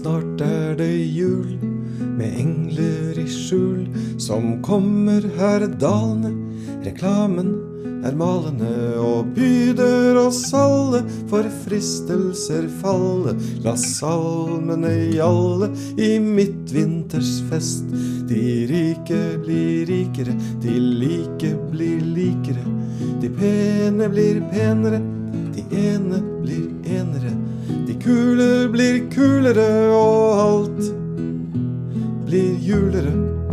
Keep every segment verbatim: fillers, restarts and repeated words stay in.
snart er det jul, med engler i skjul, som kommer her dalende. Reklamen er malende og byder oss alle, for fristelser falle. La salmene gjalle i midtvinters fest. De rike blir rikere, de like blir likere. De pene blir penere, de ene blir enere. De kule blir kulere, og alt blir julere.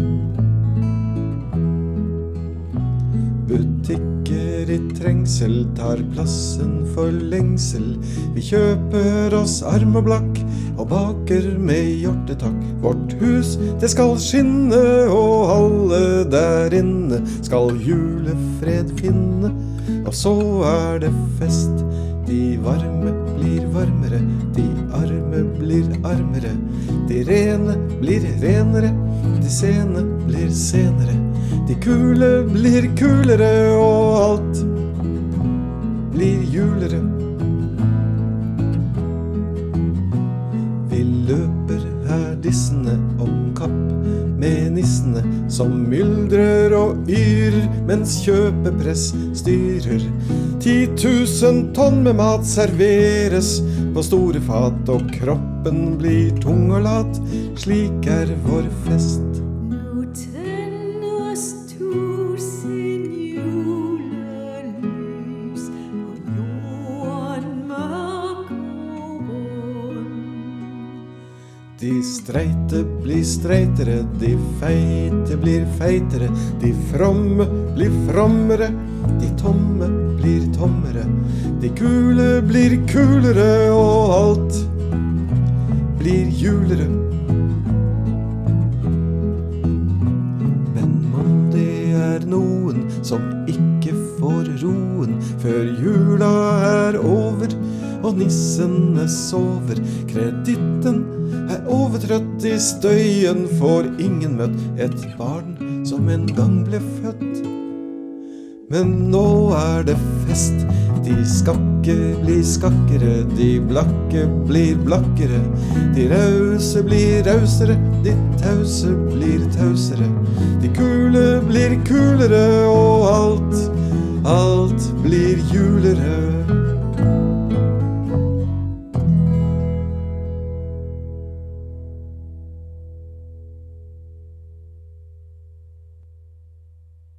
Butikker i trengsel tar plassen for lengsel. Vi kjøper oss arm og blakk og baker med hjortetakk. Vårt hus, det skal skinne, og alle der inne skal julefred finne. Og så er det fest. De varme blir varmere, de arme blir armere. De rene blir renere, de sene blir senere. De kule blir kulere, og alt blir julere. Vi løper her dissene om kapp med nissene, som myldrer og yrer mens kjøpepress styrer. Ti tusen tonn med mat serveres på store fat, og kroppen blir tung og lat. Slik er vår fest. Nå tennes tusen julelys på jorden mørk og vond. De streite blir streitere, de feite blir feitere. De fromme blir frommere, de tomme blir tommere. De kule blir kulere, og alt blir julere. Men om det er noen som ikke får roen før jula er over og nissene sover, kreditten er overtrøtt i støyen, får ingen møtt et barn som en gang ble født. Men nå er det fest. De skakke blir skakkere, de blakke blir blakkere. De rause blir rausere, de tause blir tausere. De kule blir kulere, og alt